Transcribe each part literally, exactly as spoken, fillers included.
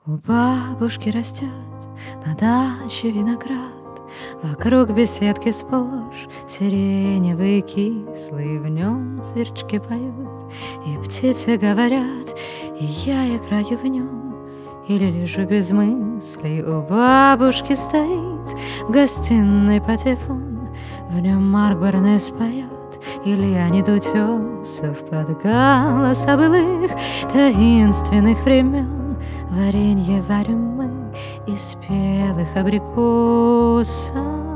У бабушки растет на даче виноград, вокруг беседки сплошь сиреневый кислый, в нем сверчки поют и птицы говорят, и я играю в нем или лежу без мыслей. У бабушки стоит в гостиной патефон, в нем Марк Бернес поет и Леонид Утесов под голос былых таинственных времен. Варенье варим мы из спелых абрикосов.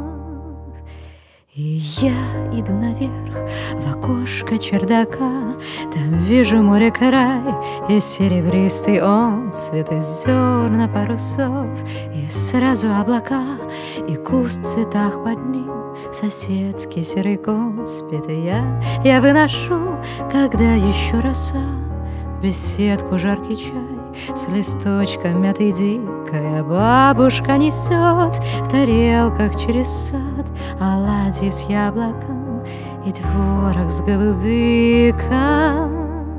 И я иду наверх в окошко чердака, там вижу море край и серебристый отцвет из зерна парусов, и сразу облака, и куст в цветах под ним, соседский серый кот спит. И я, я выношу, когда еще роса, в беседку жаркий чай с листочком мяты дикая. Бабушка несет в тарелках через сад оладьи с яблоком и творог с голубиком.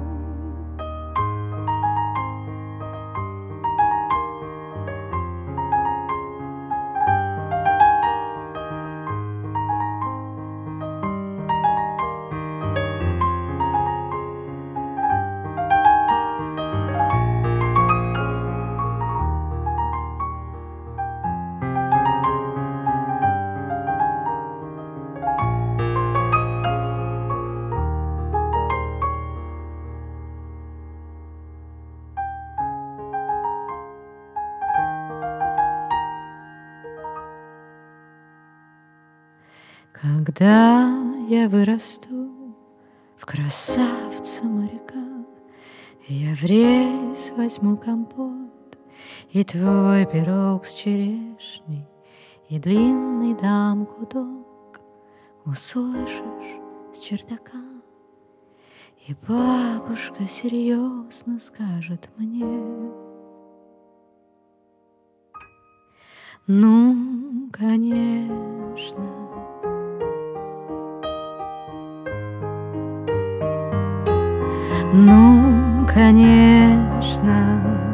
Когда я вырасту в красавца моряка, я в рейс возьму компот и твой пирог с черешней, и длинный дам гудок услышишь с чердака. И бабушка серьезно скажет мне: ну, конечно. Ну, конечно.